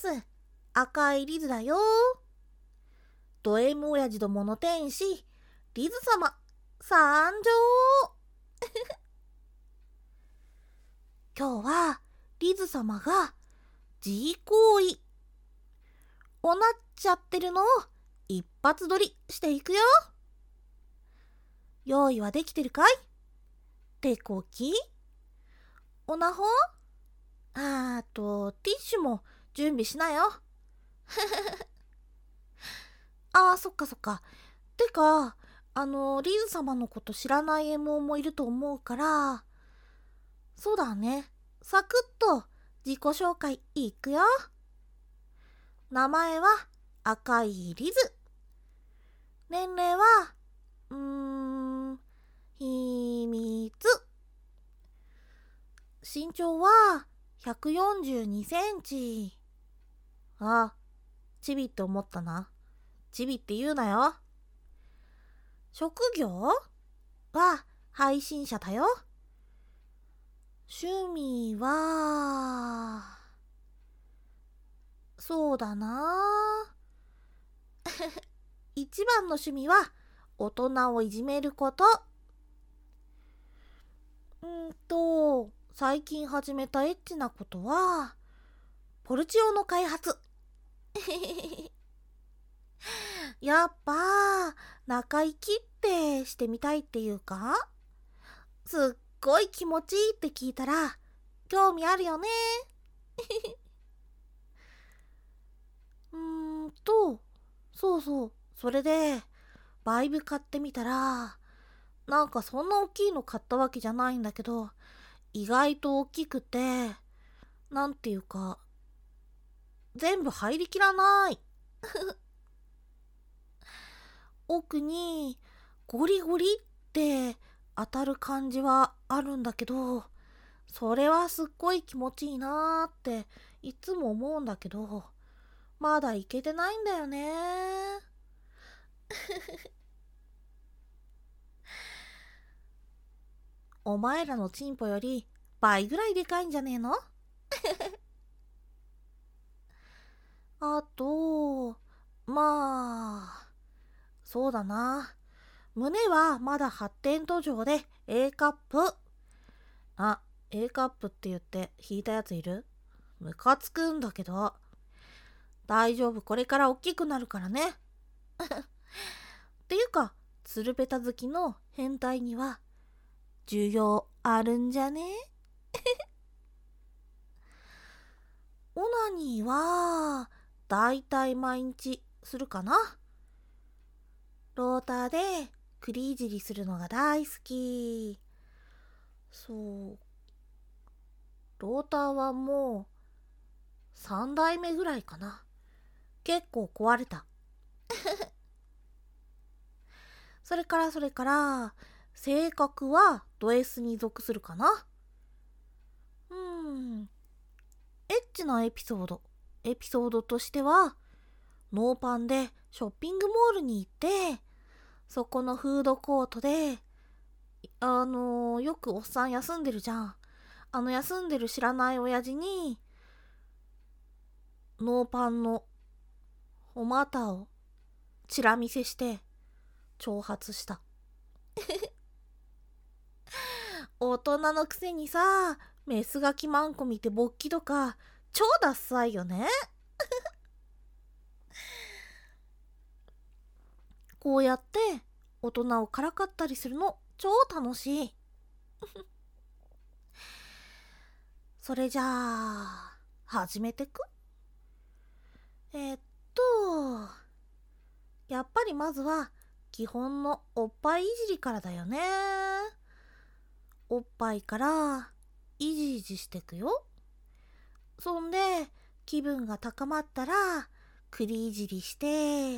赤いリズだよ。ド M 親父どもの天使、リズ様、参上。今日はリズ様が自慰行為おなっちゃってるのを一発撮りしていくよ。用意はできてるかい？手こき？おなほ？ティッシュも準備しなよ。そっかそっか。てか、リズ様のこと知らないMもいると思うから、そうだね。サクッと自己紹介いくよ。名前は赤いリズ。年齢は、秘密。身長は142センチ。チビって思ったな。チビって言うなよ。職業は配信者だよ。趣味は、そうだな。一番の趣味は大人をいじめること。最近始めたエッチなことはポルチオの開発。やっぱ中生きってしてみたいっていうか、すっごい気持ちいいって聞いたら興味あるよね。それでバイブ買ってみたら、なんかそんな大きいの買ったわけじゃないんだけど、意外と大きくて、なんていうか全部入りきらない。奥にゴリゴリって当たる感じはあるんだけど、それはすっごい気持ちいいなーっていつも思うんだけど、まだいけてないんだよね。お前らのチンポより倍ぐらいでかいんじゃねえの？あと、そうだな。胸はまだ発展途上で A カップ。A カップって言って引いたやついる？ムカつくんだけど。大丈夫、これから大きくなるからね。っていうか、ツルベタ好きの変態には需要あるんじゃね？オナニーはだいたい毎日するかな。ローターでクリいじりするのが大好き。ローターはもう3代目ぐらいかな。結構壊れた。それから性格はド S に属するかな。エッチなエピソードとしては、ノーパンでショッピングモールに行って、そこのフードコートでよくおっさん休んでるじゃん。休んでる知らない親父にノーパンのお股をチラ見せして挑発した。大人のくせにさ、メスガキマンコ見て勃起とか超ダッサいよね。こうやって大人をからかったりするの超楽しい。それじゃあ始めてく？やっぱりまずは基本のおっぱいいじりからだよね。おっぱいからいじいじしてくよ。そんで気分が高まったらクリいじりして、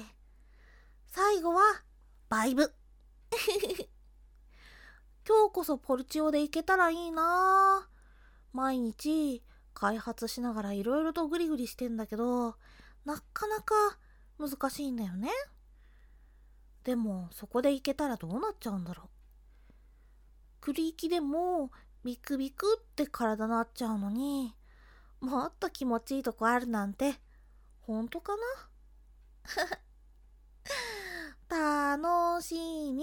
最後はバイブ。今日こそポルチオでいけたらいいな。毎日開発しながらいろいろとグリグリしてんだけど、なかなか難しいんだよね。でもそこでいけたらどうなっちゃうんだろう。クリーキでもビクビクって体なっちゃうのに、もっと気持ちいいとこあるなんてほんとかな。楽しみ。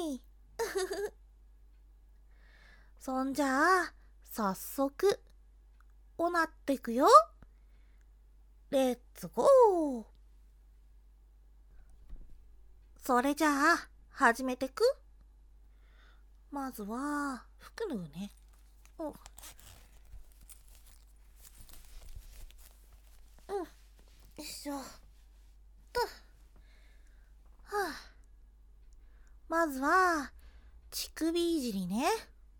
そんじゃあ早速おなってくよ。レッツゴー。それじゃあ始めてく。まずは服脱ぐね。うん、よいしょと。まずは乳首いじりね。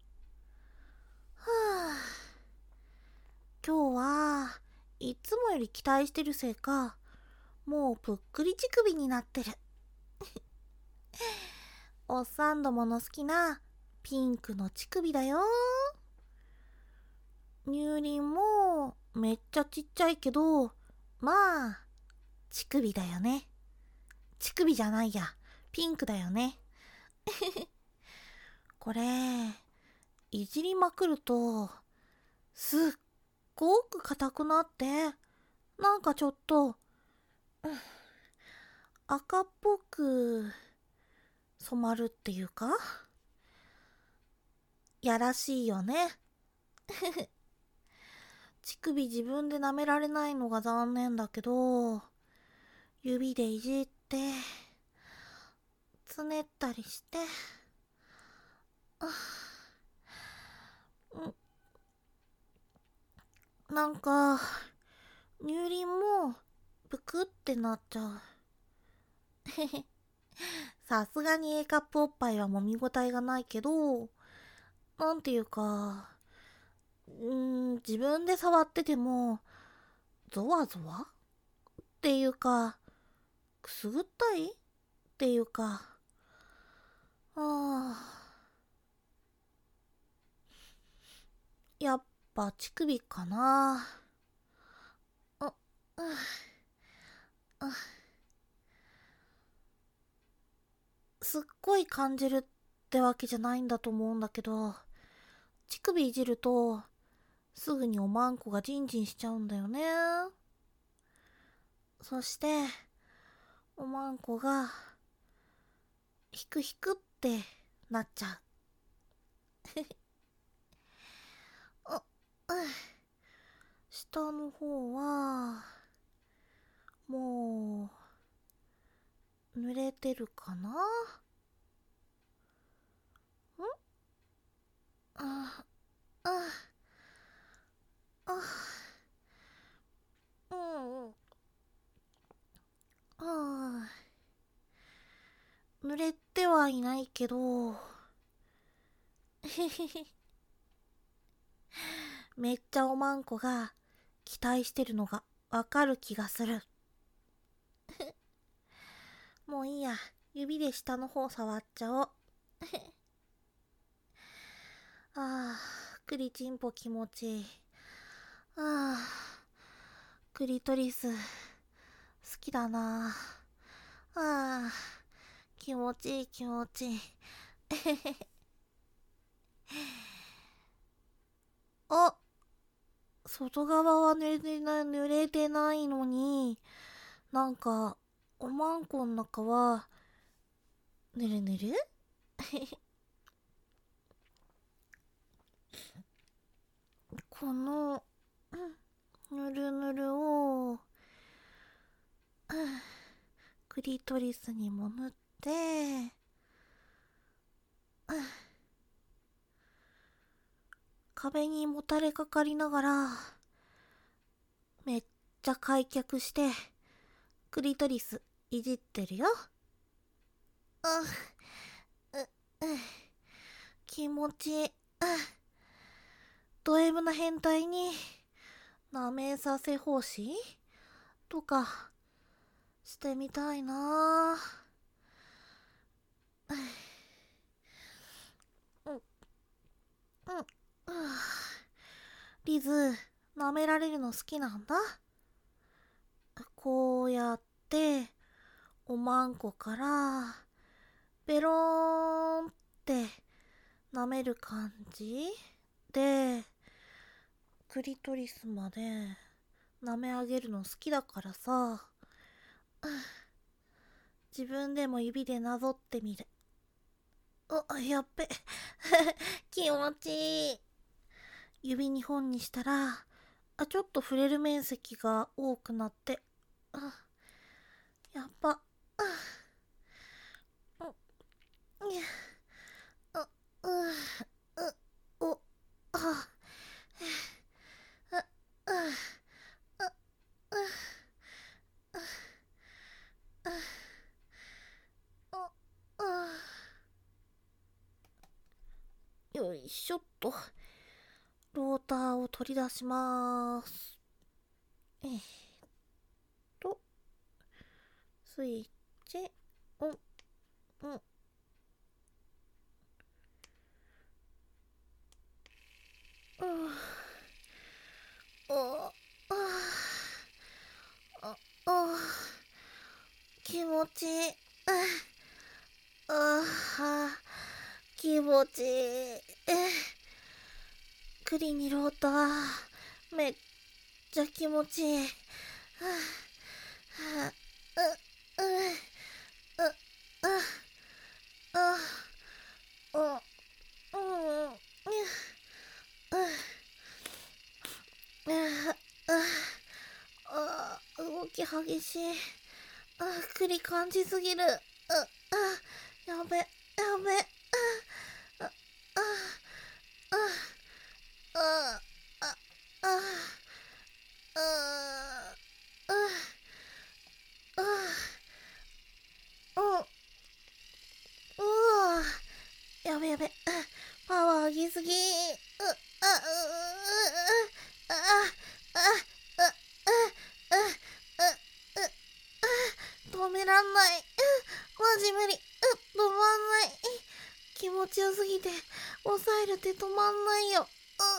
今日はいつもより期待してるせいか、もうぷっくり乳首になってる。おっさんどもの好きなピンクの乳首だよ。乳輪もめっちゃちっちゃいけど、まあ乳首だよね。乳首じゃないや、ピンクだよね。これいじりまくるとすっごく硬くなって、なんかちょっと赤っぽく染まるっていうか、やらしいよね。乳首自分で舐められないのが残念だけど、指でいじってつねったりして、なんか乳輪もぷくってなっちゃう。さすがに A カップおっぱいは揉みごたえがないけど、なんていうか、自分で触っててもゾワゾワっていうか、くすぐったいっていうか、やっぱ乳首かな。すっごい感じるってわけじゃないんだと思うんだけど、乳首いじるとすぐにおまんこがジンジンしちゃうんだよね。そしておまんこがヒクヒクってなっちゃう。下の方はもう濡れてるかな。あああ濡れてはいないけど、めっちゃおまんこが期待してるのがわかる気がする。もういいや、指で下の方触っちゃおう。クリチンポ気持ちいい。クリトリス好きだな。気持ちいい気持ちいい。外側は濡れてないのに、なんかおまんこの中はぬるぬる。このぬるぬるをクリトリスにも塗って、壁にもたれかかりながらめっちゃ開脚してクリトリスいじってるよ。気持ちいい。ド M な変態に舐めさせ欲しいとかしてみたいな。リズ、舐められるの好きなんだ。こうやっておまんこからベローンって舐める感じでクリトリスまで舐め上げるの好きだからさ。自分でも指でなぞってみる。やっべ。気持ちいい。指2本にしたら、ちょっと触れる面積が多くなって、やっぱ、よいしょっと。ローターを取り出します。スイッチオン。気持ちいい。気持ちいい。栗にローター、めっちゃ気持ちいい。動き激しい。栗感じすぎる。やべ。やべ。パワー上げすぎ。止めらんない。マジ無理。止まんない。気持ちよすぎて、抑える手止まんないよ。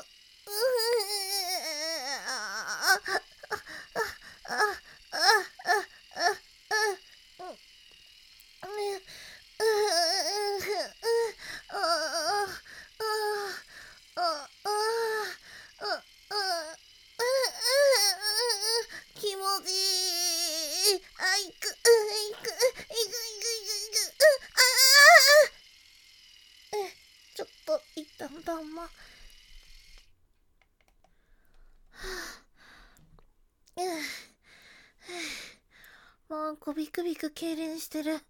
気持ちいい。いく。ちょっと一旦だま。ワンコビクビク痙攣してる。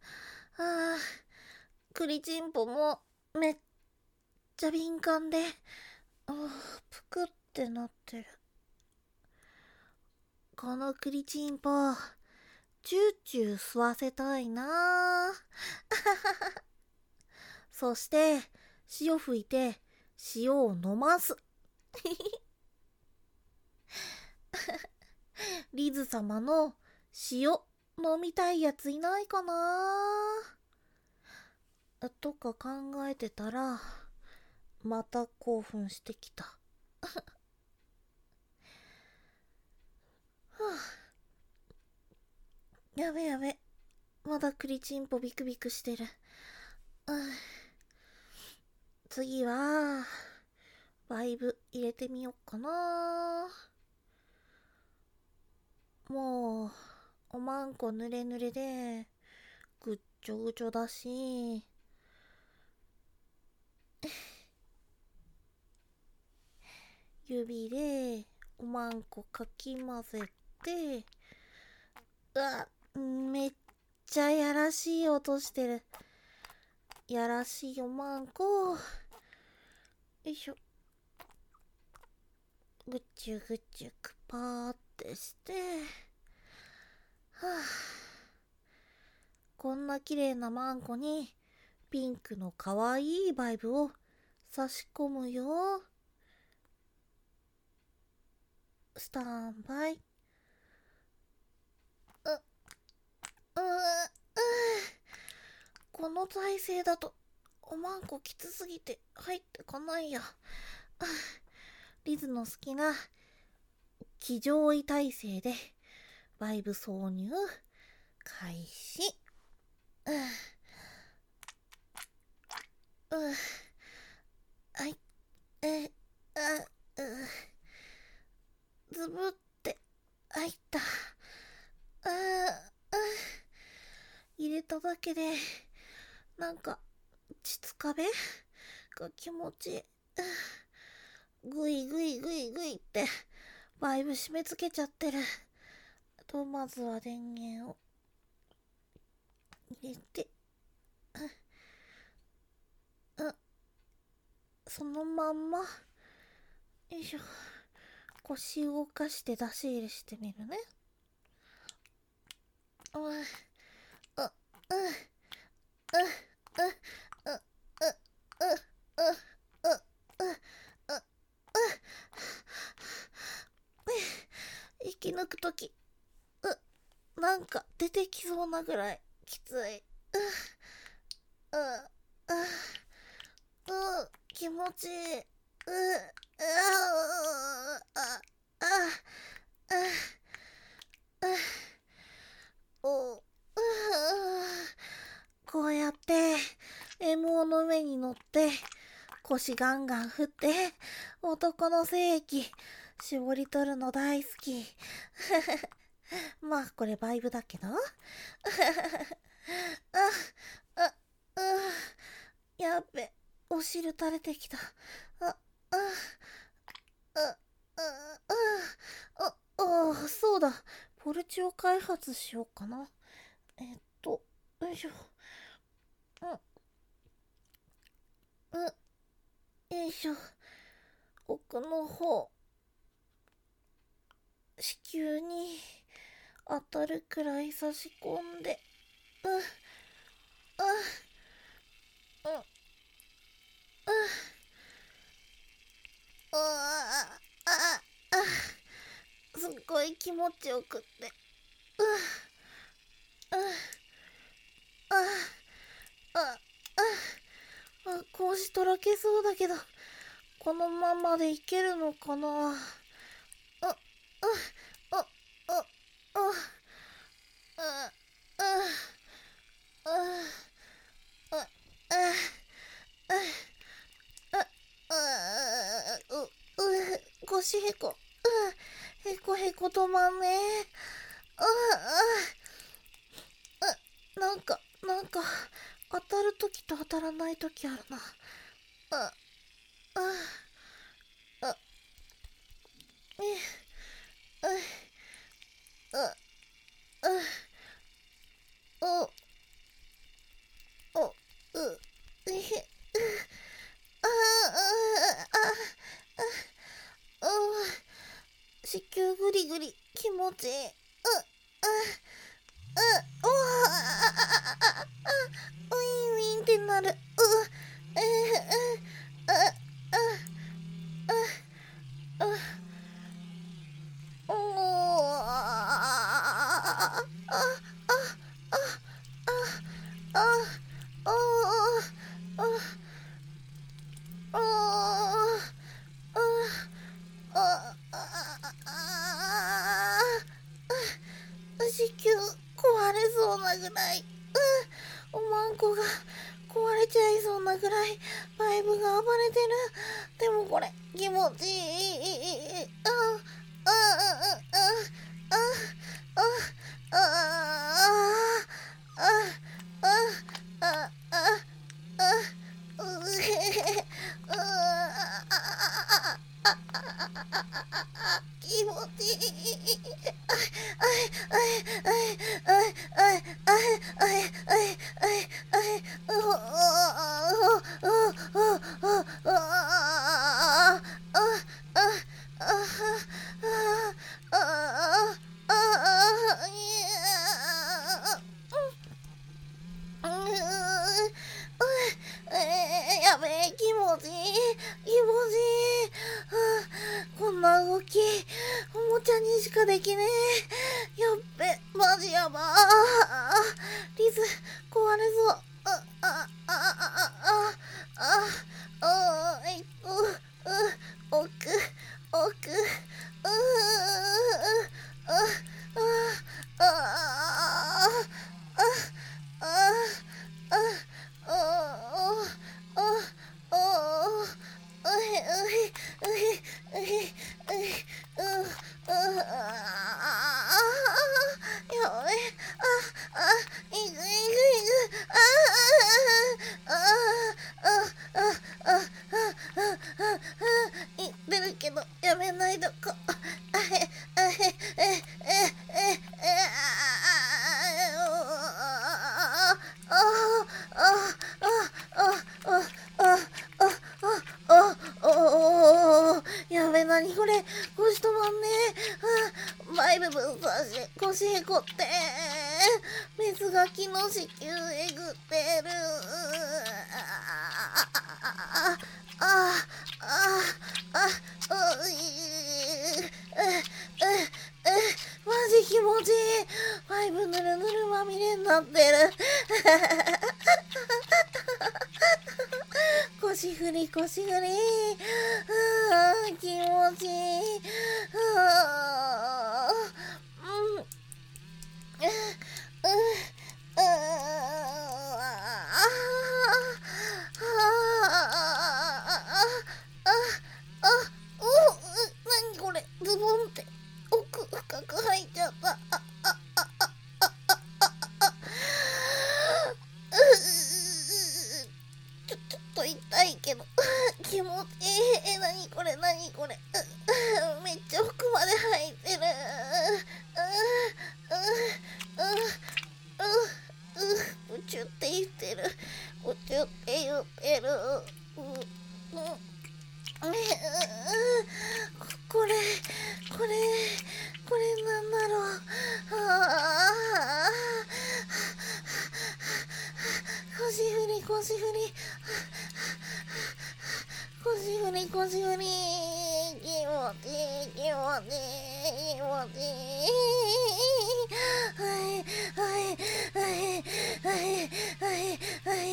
栗ちんぽもめっちゃ敏感で、ぷくってなってる。この栗ちんぽ、チューチュー吸わせたいな。そして塩吹いて塩を飲ますリズ様の塩飲みたいやついないかなとか考えてたら、また興奮してきた。やべ。まだ栗ちんぽビクビクしてる。次はバイブ入れてみよっかな。もうおまんこ濡れ濡れでぐっちょぐちょだし、指でおまんこかき混ぜて、めっちゃやらしい音してる。やらしいおまんこ。よいしょ。ぐちゅぐちゅくぱーってして、こんな綺麗なまんこにピンクのかわいいバイブを差し込むよ。スタンバイ。この体勢だとおまんこきつすぎて入ってこないや。リズの好きな騎乗位体勢でバイブ挿入開始。はい。ズブってあいった。入れただけでなんか膣壁が気持ちいい。ぐいぐいぐいぐいってバイブ締め付けちゃってる。まずは電源を入れて、そのまんま、よいしょ。腰動かして出し入れしてみるね。息抜くとき、なんか出てきそうなぐらいきつい。気持ちいい。こうやって M の上に乗って腰ガンガン振って男の精液絞り取るの大好き。まあこれバイブだけど。やっべ、お汁垂れてきた。そうだ、ポルチを開発しようかな。よいしょ。よいしょ。奥の方、子宮に当たるくらい差し込んで、すっごい気持ちよくって、格子とろけそうだけど、このままでいけるのかな。腰へこ、へこへこ止まんねえ。なんか当たるときと当たらないときあるな。子宮グリグリ気持ちいい。ウィンウィンってなる。子宮壊れそうなぐらい、おまんこが壊れちゃいそうなぐらいバイブが暴れてる。でもこれ気持ちいい。気持ちいい。やべえ、気持ちいい。こんな動きおもちゃにしかできねえ。やっべ、マジやばー。リズ壊れそう。 る分さし腰へこってメスが木の子宮えぐってる。マジ気持ちいい。ファイブぬるぬるまみれになってる。腰振り腰振り、気持ちいい。何これ、ズボンって奥深く入っちゃった。ちょっと痛いけど気持ちいい。何これ何これ、めっちゃ奥まで入ってる。宇宙って言ってる。宇宙って言ってる。これなんだろう。腰振り腰振り腰振り腰振り、気持ちいい気持ちいい気持ちいい。はいはいはいはいはいはい。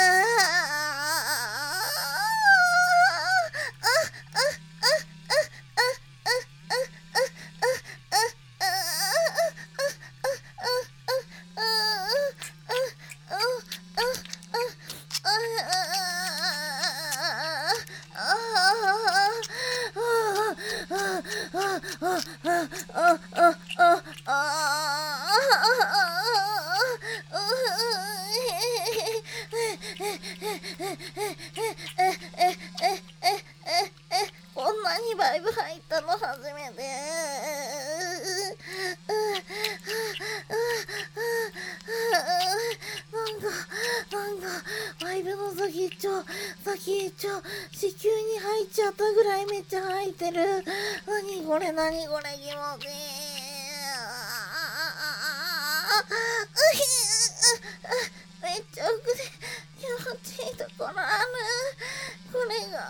こんなにバイブ入ったの初めて。なんかバイブの先っちょ子宮に入っちゃったぐらいめっちゃ入ってる。何これ気持ちいい。めっちゃ奥で気持ちいいところある。これが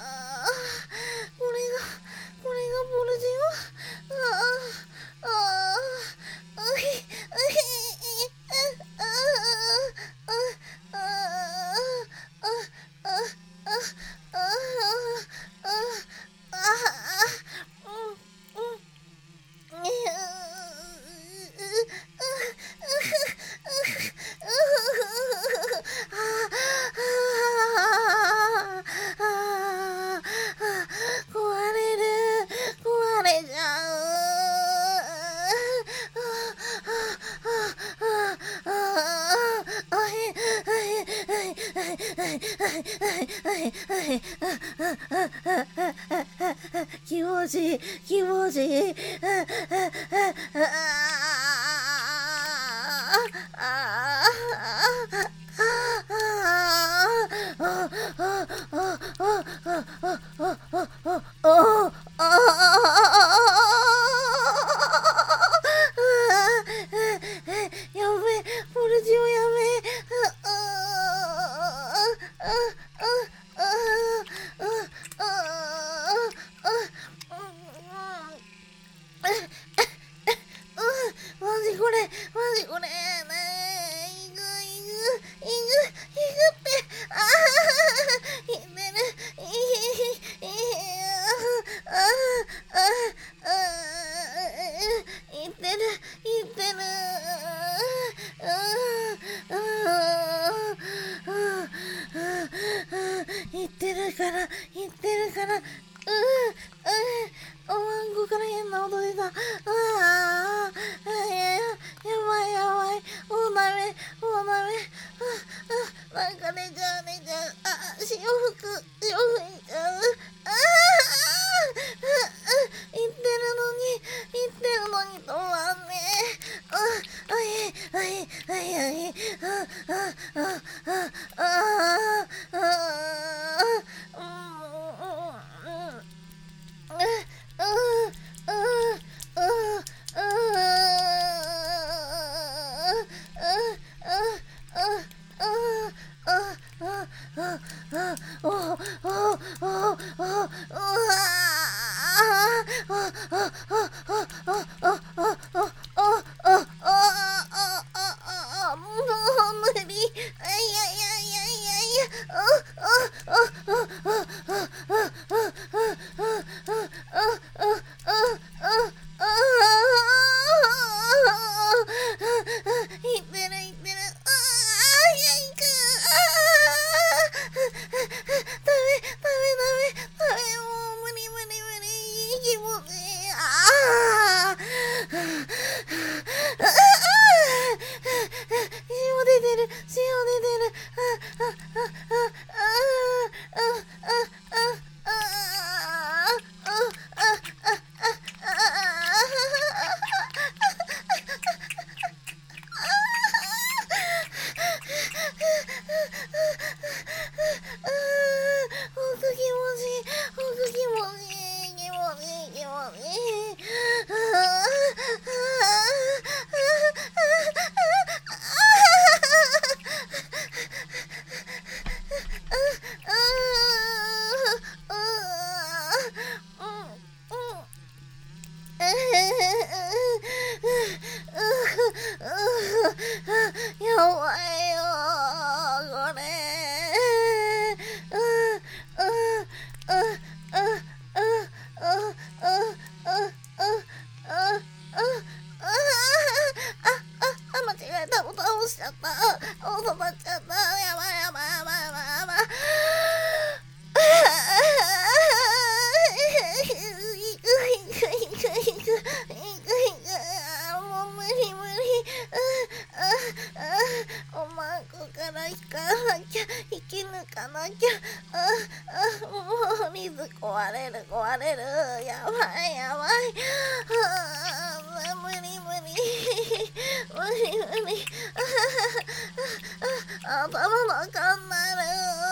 ボルジ気持ちいい気持ちいい。やべえ、ボルジオやべえ。マジこれねえ、いぐっていってる。いってる言ってるから、おわんこから変な音出た。やばい、もうダメ。なんか寝ちゃう。潮吹いちゃう。言ってるのに止まんねえ。 前よこれ。間違えた、ボタン押しちゃった。遅くなっちゃった。やばいやばいやばいやばいやばい。もう無理無理。おまんこから引かなきゃ、引き抜かなきゃ。もうリズ壊れる壊れる。やばいやばい。無理無理無理無理。頭の中になる。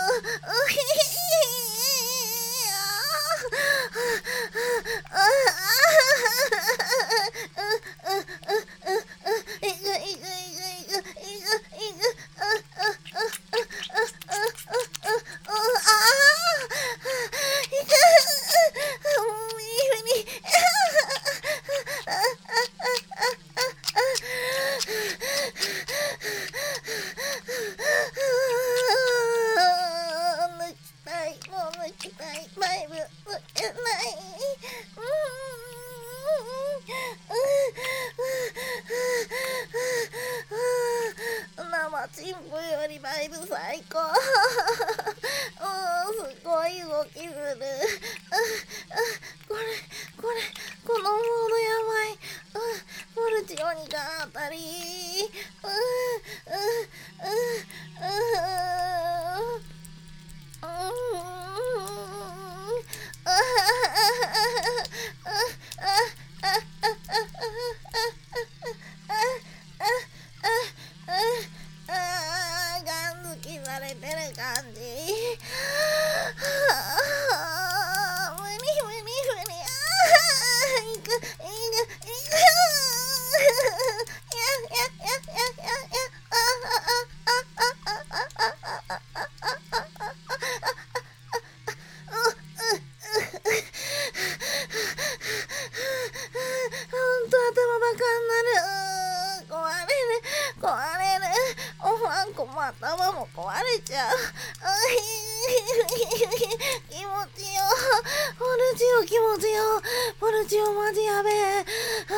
チンポよりバイブ最高。すごい動きする。このモードやばい。ポルチオにが当たり。ガン好きされてる感じ。無理無理無理。いく。ほんと頭バカになる。壊れる。おまんこも頭も壊れちゃう。気持ちよ。ポルチオ気持ちよ。ポルチオマジやべえ。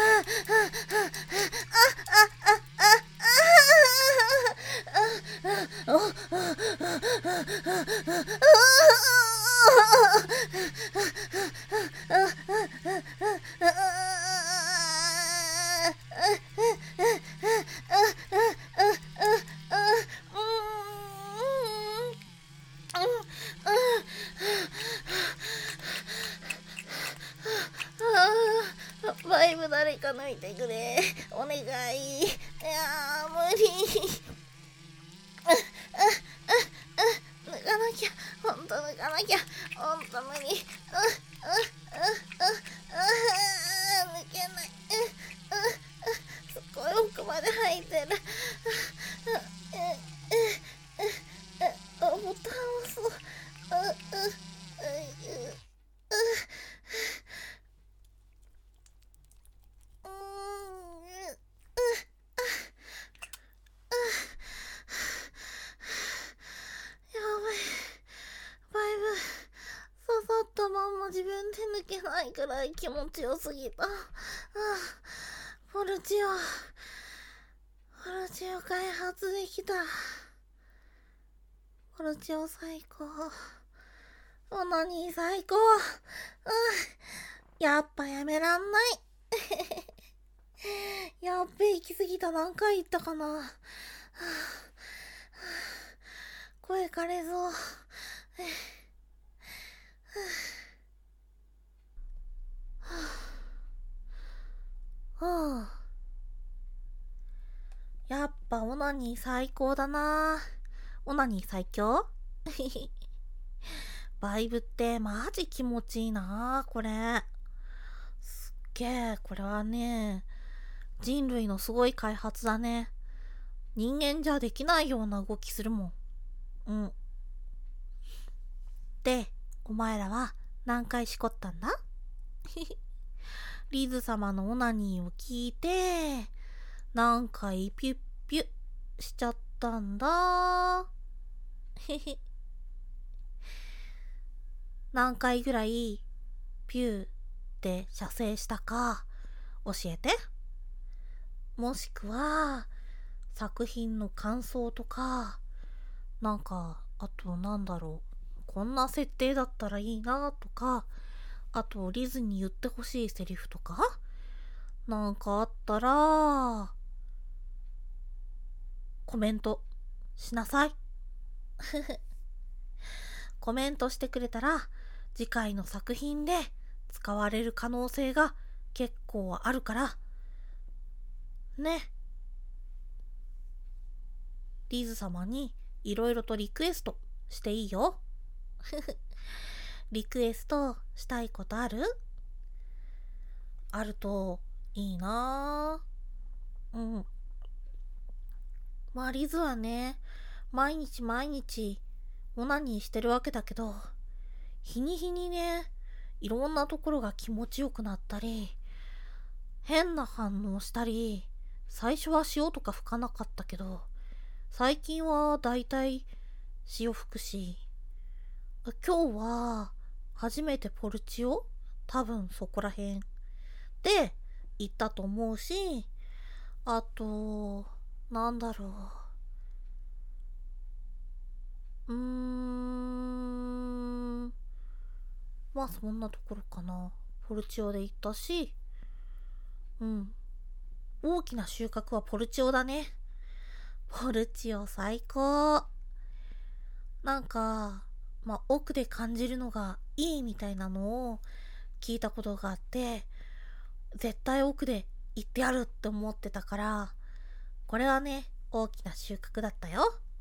バイブ誰か抜いてくれ。お願い。いや無理。抜かなきゃ。ほんと抜かなきゃ。ほんと無理。抜けない。すっごい奥まで入ってる。ボタン押す。自分で抜けないくらい気持ちよすぎた。ポルチオ開発できた。ポルチオ最高。オナニー最高。やっぱやめらんない。やっべ、行き過ぎた。何回言ったかな。声枯れそう。やっぱオナニー最高だな。オナニー最強。バイブってマジ気持ちいいなこれ。すっげえ、これはね、人類のすごい開発だね。人間じゃできないような動きするもん。で、お前らは何回しこったんだ？リズ様のオナニーを聞いて、何回ピュッピュッしちゃっったんだ。へへ。何回ぐらいピューって射精したか教えて。もしくは作品の感想とか、あとこんな設定だったらいいなとか、あとリズに言ってほしいセリフとかなんかあったらコメントしなさい。コメントしてくれたら次回の作品で使われる可能性が結構あるからね。リズ様にいろいろとリクエストしていいよ。リクエストしたいことある？あるといいなぁ。うん。まあリズはね、毎日毎日オナニーしてるわけだけど、日に日にね、いろんなところが気持ちよくなったり、変な反応したり、最初は塩とか吹かなかったけど、最近はだいたい潮吹くし、今日は初めてポルチオ多分そこらへんで行ったと思うし、あとまあそんなところかな。ポルチオで行ったし、大きな収穫はポルチオだね。ポルチオ最高。奥で感じるのがいいみたいなのを聞いたことがあって、絶対奥で行ってやるって思ってたから、これはね、大きな収穫だったよ。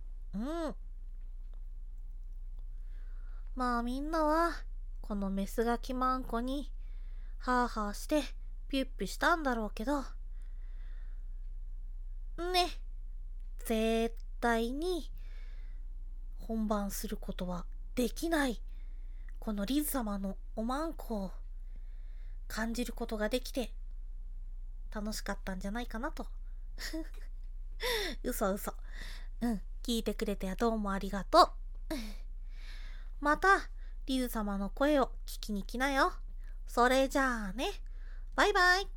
まあみんなは、このメスガキマンコに、ハーハーしてピュッピュしたんだろうけど、ね、絶対に本番することはできないこのリズ様のおまんこを感じることができて楽しかったんじゃないかなと。嘘。聞いてくれてどうもありがとう。またリズ様の声を聞きに来なよ。それじゃあね、バイバイ。